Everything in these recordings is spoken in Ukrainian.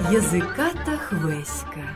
Язиката Хвеська.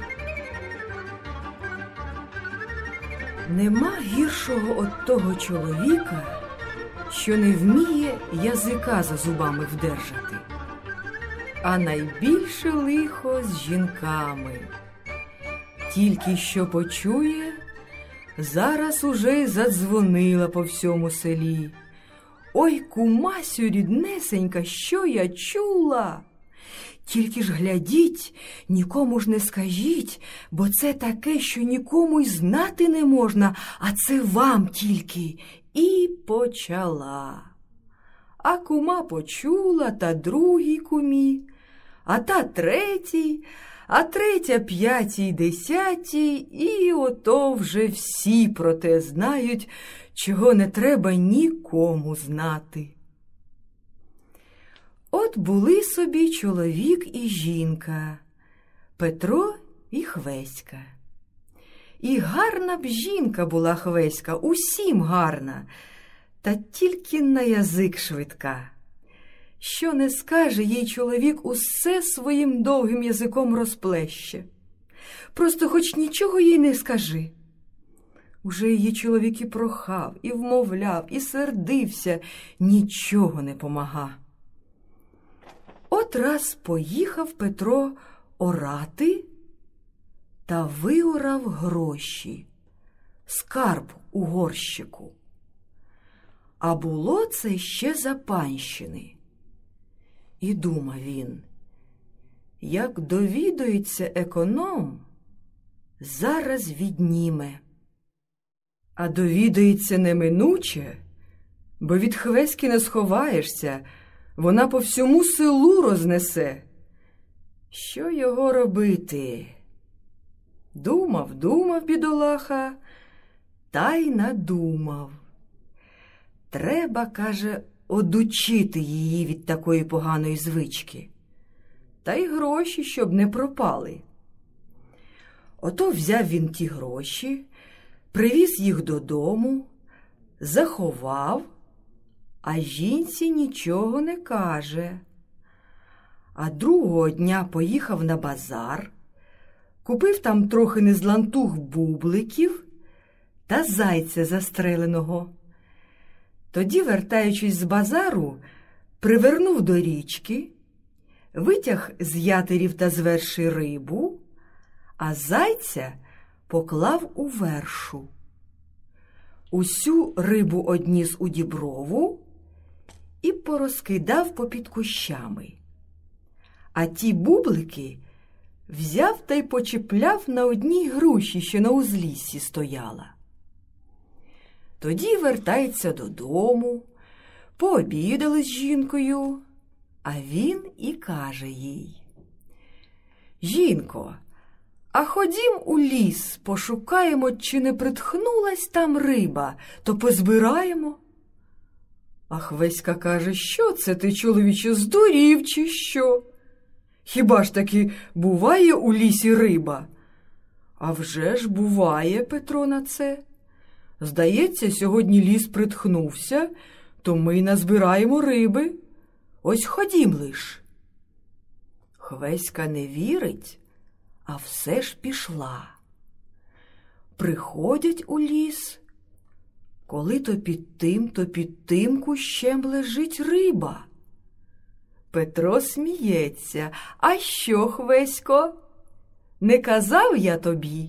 Нема гіршого от того чоловіка, що не вміє язика за зубами вдержати. А найбільше лихо з жінками. Тільки що почує, зараз уже й задзвонила по всьому селі. Ой, кумасю ріднесенька, що я чула? Тільки ж глядіть, нікому ж не скажіть, бо це таке, що нікому й знати не можна, а це вам тільки. І почала. А кума почула, та другій кумі, а та третій, а третя п'ятій, десятій, і ото вже всі про те знають, чого не треба нікому знати. От були собі чоловік і жінка, Петро і Хвеська. І гарна б жінка була Хвеська, усім гарна, та тільки на язик швидка. Що не скаже їй чоловік, усе своїм довгим язиком розплеще. Просто хоч нічого їй не скажи. Уже її чоловік і прохав, і вмовляв, і сердився, нічого не помага. От раз поїхав Петро орати та виорав гроші, скарб у горщику. А було це ще за панщини. І думав він, як довідається економ, зараз відніме. А довідається неминуче, бо від Хвеськи не сховаєшся, вона по всьому селу рознесе. Що його робити? Думав, бідолаха, та й надумав. Треба, каже, одучити її від такої поганої звички. Та й гроші, щоб не пропали. Ото взяв він ті гроші, привіз їх додому, заховав, а жінці нічого не каже. А другого дня поїхав на базар, купив там трохи незлантух бубликів та зайця застреленого. Тоді, вертаючись з базару, привернув до річки, витяг з ятерів та з верші рибу, а зайця поклав у вершу. Усю рибу одніс у діброву і порозкидав попід кущами. А ті бублики взяв та й почіпляв на одній груші, що на узліссі стояла. Тоді вертається додому, пообідали з жінкою, а він і каже їй: «Жінко, а ходім у ліс, пошукаємо, чи не притхнулась там риба, то позбираємо». А Хвеська каже: «Що це ти, чоловіче, здурів чи що? Хіба ж таки буває у лісі риба?» «А вже ж буває, Петро, на це. Здається, сьогодні ліс притхнувся, то ми назбираємо риби. Ось ходім лиш». Хвеська не вірить, а все ж пішла. Приходять у ліс, коли то під тим кущем лежить риба. Петро сміється: «А що, Хвесько, не казав я тобі?»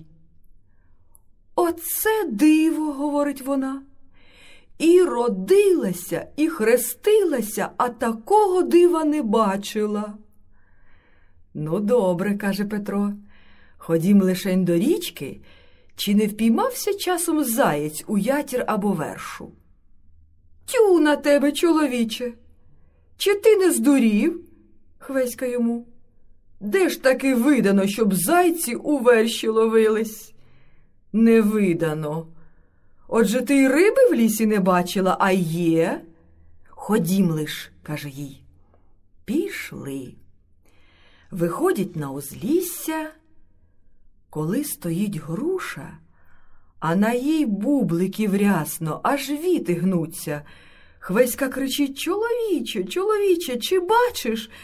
«Оце диво, – говорить вона, – і родилася, і хрестилася, а такого дива не бачила». «Ну, добре, – каже Петро, – ходім лишень до річки, чи не впіймався часом заєць у ятір або вершу?» «Тю на тебе, чоловіче! Чи ти не здурів?» Хвеська йому. «Де ж таки видано, щоб зайці у верші ловились?» «Не видано. Отже, ти й риби в лісі не бачила, а є?» «Ходім лиш, – каже їй. Пішли. Виходять на узлісся, коли стоїть груша, а на їй бубликів рясно, аж віти гнуться. Хвеська кричить: чоловіче, чи бачиш?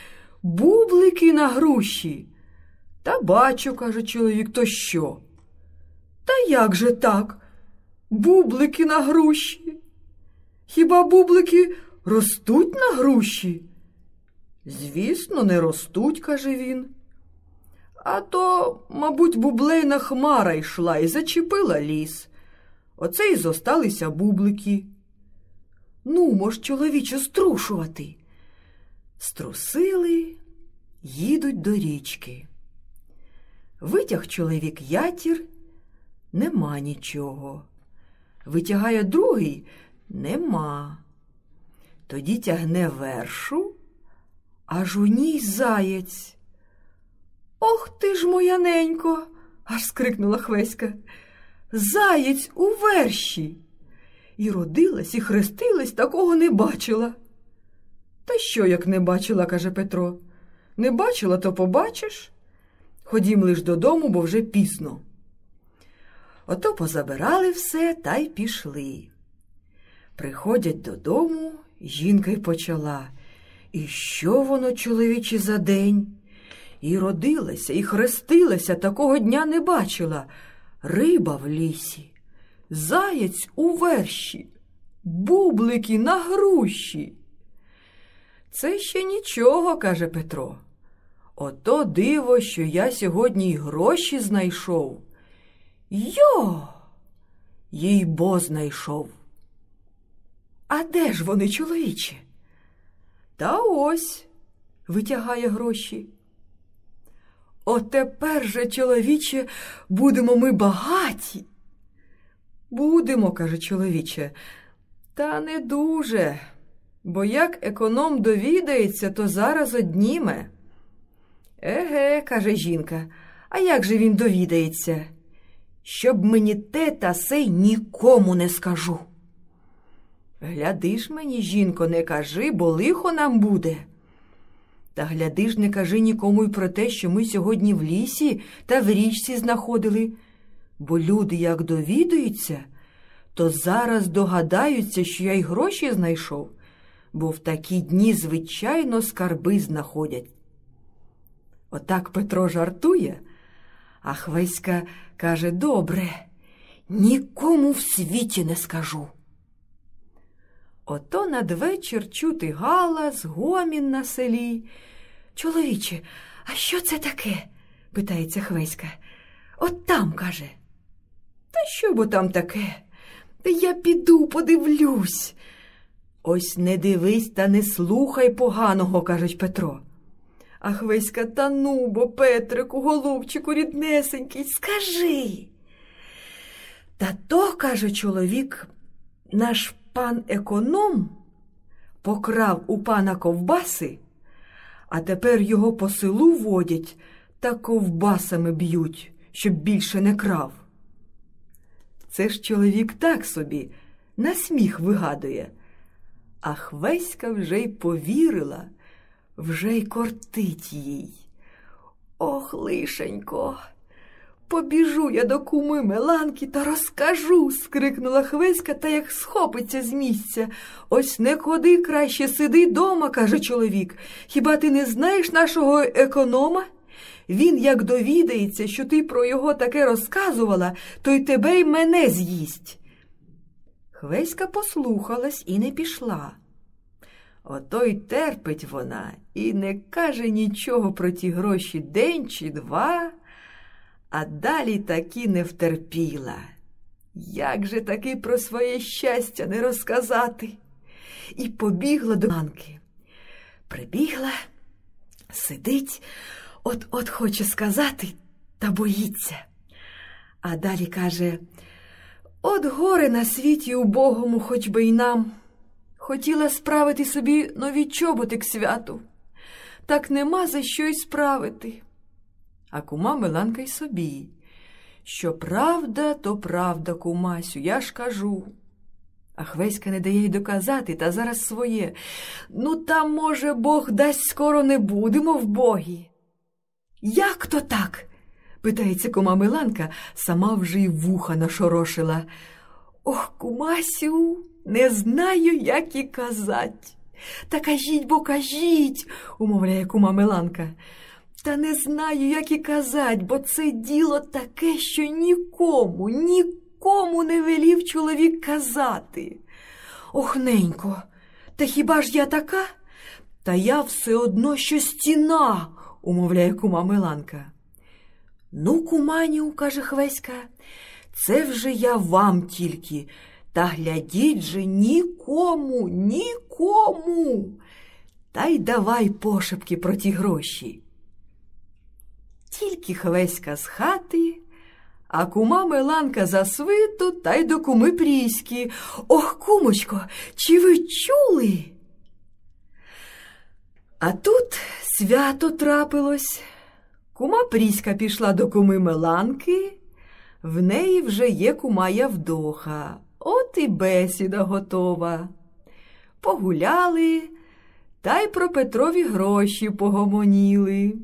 бублики на груші. Та бачу, каже чоловік, то що? Та як же так? Бублики на груші? Хіба бублики ростуть на груші? Звісно, не ростуть, каже він. А то, мабуть, бублейна хмара йшла і зачепила ліс. Оце й зосталися бублики. Ну, мож, чоловіче, струшувати. Струсили, їдуть до річки. Витяг чоловік ятір, нема нічого. Витягає другий, нема. Тоді тягне вершу, аж у ній заєць. «Ох ти ж, моя ненько!» – аж скрикнула Хвеська. «Заєць у верші!» І родилась, і хрестилась, такого не бачила. «Та що, як не бачила?» – каже Петро. «Не бачила, то побачиш. Ходім лиш додому, бо вже пізно». Ото позабирали все та й пішли. Приходять додому, жінка й почала. І що воно, чоловіче, за день? І родилася, і хрестилася, такого дня не бачила. Риба в лісі, заєць у верші, бублики на груші. «Це ще нічого», – каже Петро. «Ото диво, що я сьогодні й гроші знайшов». «Йо! Їй-бо знайшов». «А де ж вони, чоловіче?» «Та ось», – витягає гроші. «Отепер же, чоловіче, будемо ми багаті». «Будемо», – каже чоловіче, – «та не дуже, бо як економ довідається, то зараз одніме». «Еге», – каже жінка, – «а як же він довідається?» «Щоб мені те та сей нікому не скажу». «Гляди ж мені, жінко, не кажи, бо лихо нам буде». «Та гляди ж, не кажи нікому й про те, що ми сьогодні в лісі та в річці знаходили, бо люди, як довідаються, то зараз догадаються, що я й гроші знайшов, бо в такі дні, звичайно, скарби знаходять». Отак Петро жартує, а Хвеська каже: «Добре, нікому в світі не скажу». Ото надвечір чути галас, гомін на селі. «Чоловіче, а що це таке?» – питається Хвеська. «От там», – каже. «Та що бо там таке? Та я піду, подивлюсь». «Ось не дивись та не слухай поганого», – кажуть Петро. А Хвеська: «Та ну, бо, Петрику, голубчику ріднесенький, скажи». «Та то, – каже чоловік, – наш пан економ покрав у пана ковбаси, а тепер його по селу водять та ковбасами б'ють, щоб більше не крав». Це ж чоловік так собі на сміх вигадує. А Хвеська вже й повірила, вже й кортить їй. «Ох, лишенько, побіжу я до куми Меланки та розкажу», – скрикнула Хвеська, та як схопиться з місця. «Ось не ходи, краще сиди дома», – каже чоловік. «Хіба ти не знаєш нашого економа? Він, як довідається, що ти про його таке розказувала, то й тебе й мене з'їсть». Хвеська послухалась і не пішла. Ото й терпить вона і не каже нічого про ті гроші день чи два, а далі таки не втерпіла. Як же таки про своє щастя не розказати? І побігла до Меланки. Прибігла, сидить, от хоче сказати, та боїться. А далі каже: «От горе на світі убогому, хоч би й нам. Хотіла справити собі нові чоботи к святу, так нема за що й справити». А кума Меланка й собі: «Що правда, то правда, кумасю, я ж кажу». А Хвеська не дає й доказати, та зараз своє: «Ну, там, може, Бог дасть, скоро не будемо вбогі». «Як то так?» – питається кума Меланка, сама вже й вуха нашорошила. «Ох, кумасю, не знаю, як і казать. Та кажіть, бо кажіть, умовляє кума Миланка. Та не знаю, як і казать, бо це діло таке, що нікому не велів чоловік казати. Ох, ненько, та хіба ж я така? Та я все одно, що стіна, умовляє кума Миланка. Ну, куманю, каже Хвеська, це вже я вам тільки, та глядіть же нікому. Та й давай пошепки про ті гроші. Тільки Хвеська з хати, а кума Миланка за свиту та й до куми Пріськи. Ох, кумочко, чи ви чули? А тут свято трапилось. Кума Пріська пішла до куми Миланки, в неї вже є кума Явдоха. От і бесіда готова. Погуляли, та й про Петрові гроші погомоніли.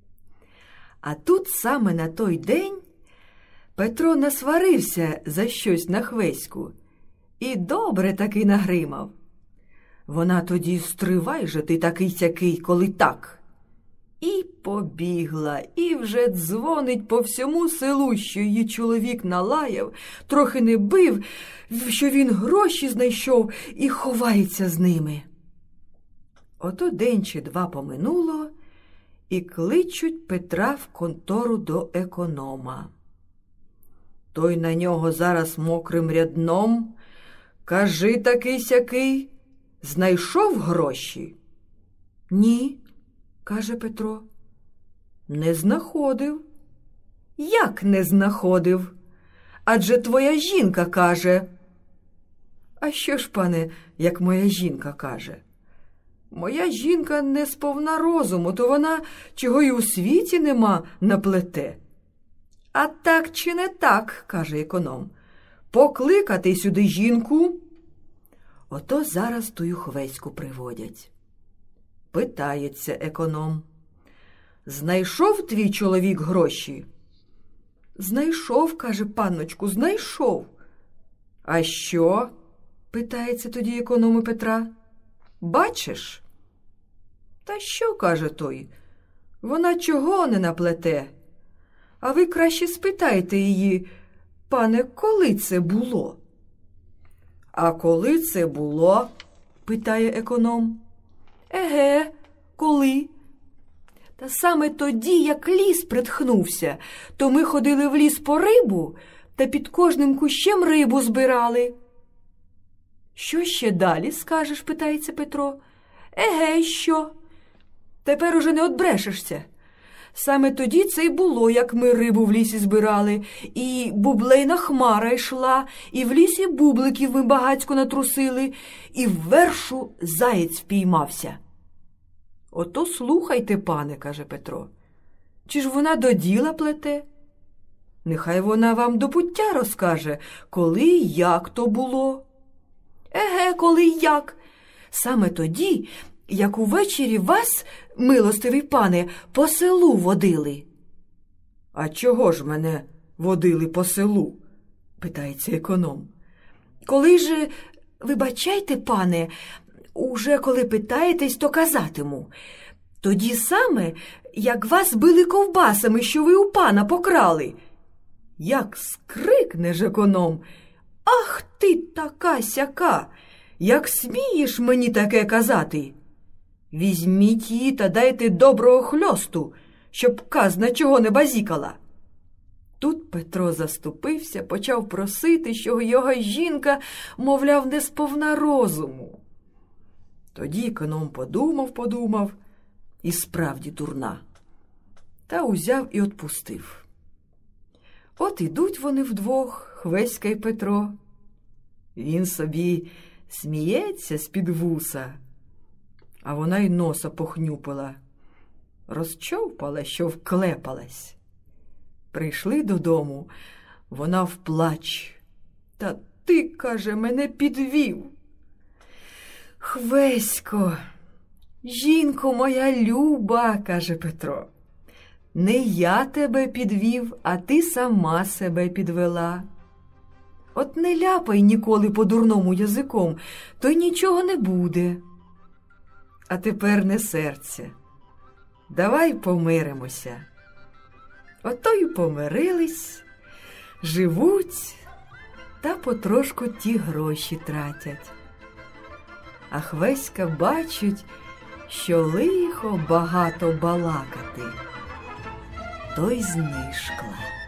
А тут саме на той день Петро насварився за щось на Хвеську і добре таки нагримав. Вона тоді: стривай же ти такий-сякий, коли так. І побігла, і вже дзвонить по всьому селу, що її чоловік налаяв, трохи не бив, що він гроші знайшов і ховається з ними. Ото день чи два поминуло, і кличуть Петра в контору до економа. Той на нього зараз мокрим рядном: кажи такий-сякий, знайшов гроші? Ні, каже Петро. Не знаходив. Як не знаходив? Адже твоя жінка каже. А що ж, пане, як моя жінка каже? Моя жінка не сповна розуму, то вона чого й у світі нема наплете. А так чи не так, каже економ, покликати сюди жінку. Ото зараз тую Хвеську приводять. Питається економ: знайшов твій чоловік гроші? Знайшов, каже панночку, знайшов. А що? Питається тоді економ у Петра. Бачиш? Та що, каже той, вона чого не наплете? А ви краще спитайте її: пане, коли це було? А коли це було? Питає економ. Еге, коли? Та саме тоді, як ліс притхнувся, то ми ходили в ліс по рибу та під кожним кущем рибу збирали. Що ще далі скажеш, питається Петро. Еге, що? Тепер уже не одбрешешся. Саме тоді це й було, як ми рибу в лісі збирали, і бублейна хмара йшла, і в лісі бубликів ми багацько натрусили, і в вершу заєць впіймався. Ото слухайте, пане, каже Петро, чи ж вона до діла плете? Нехай вона вам до пуття розкаже, коли і як то було. Еге, коли й як. Саме тоді, як увечері вас, милостивий пане, по селу водили. А чого ж мене водили по селу? Питається економ. Коли ж, вибачайте, пане, уже коли питаєтесь, то казатиму. Тоді саме, як вас били ковбасами, що ви у пана покрали. Як скрикне ж економ: ах ти така-сяка! Як смієш мені таке казати? Візьміть її та дайте доброго хльосту, щоб казна чого не базікала. Тут Петро заступився, почав просити, що його жінка, мовляв, не сповна розуму. Тоді економ подумав, і справді дурна. Та узяв і отпустив. От ідуть вони вдвох, Хвеська й Петро. Він собі сміється з-під вуса, а вона й носа похнюпила. Розчовпала, що вклепалась. Прийшли додому, вона вплач. Та ти, каже, мене підвів. Хвесько, жінко моя люба, каже Петро, не я тебе підвів, а ти сама себе підвела. От не ляпай ніколи по-дурному язиком, то й нічого не буде. А тепер не серця. Давай помиримося. Ото й помирились, живуть та потрошку ті гроші тратять. А Хвеська бачить, що лихо багато балакати, то й знишкла.